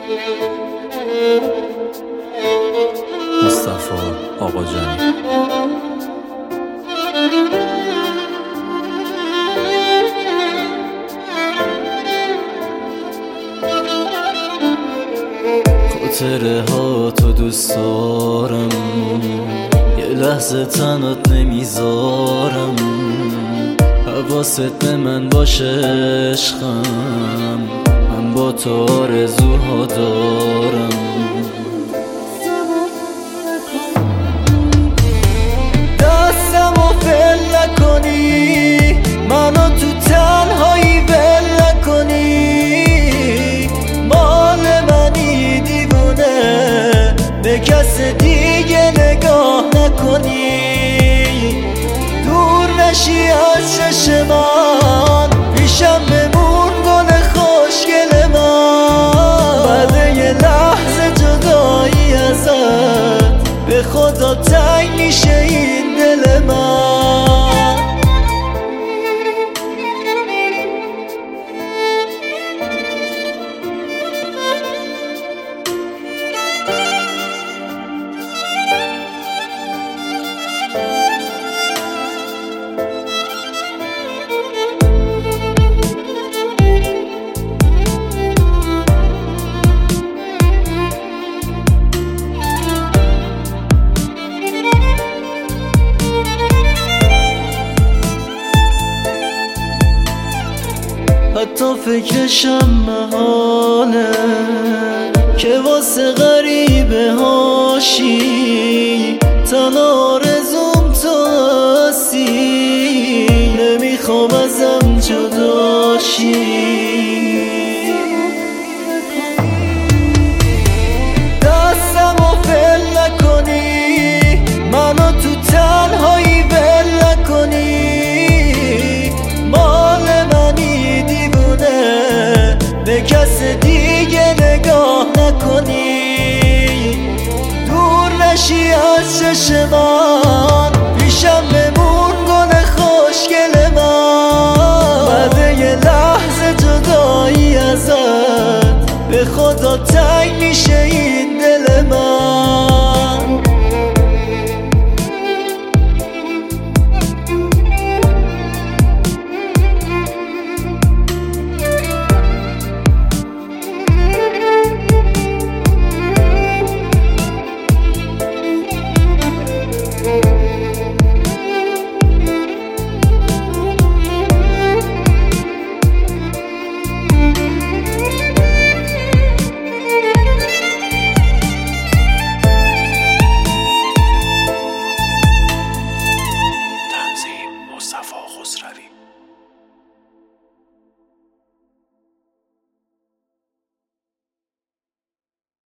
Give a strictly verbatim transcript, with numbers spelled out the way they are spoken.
مصطفی آقاجانی. خاطره ها تو دوست دارم، یه لحظه تنات نمیذارم. حواست به من باشه عشقم، من با تو آرزوها دارم. دستمو ول نکنی، منو تو تنهایی ول نکنی. مال منی دیوونه، به کس دیگه نگاه نکنی. دور نشی از چشم من، پیشم بمون گل خوشگل من. بعد یه لحظه جدایی ازت، به خدا تنگ میشه این دل من. حتی فکرشم محاله که واسه غریبه هاشی. تنها آرزوم تو هستی، نمیخوام ازم جداشی. دستمو ول نکنی، منو تو تنهایی ول نکنی. به کس دیگه نگاه نکنی. دور نشی از چشم من، پیشم بمون گل خوشگل من. بعد یه لحظه جدایی ازت، به خدا تنگ میشه این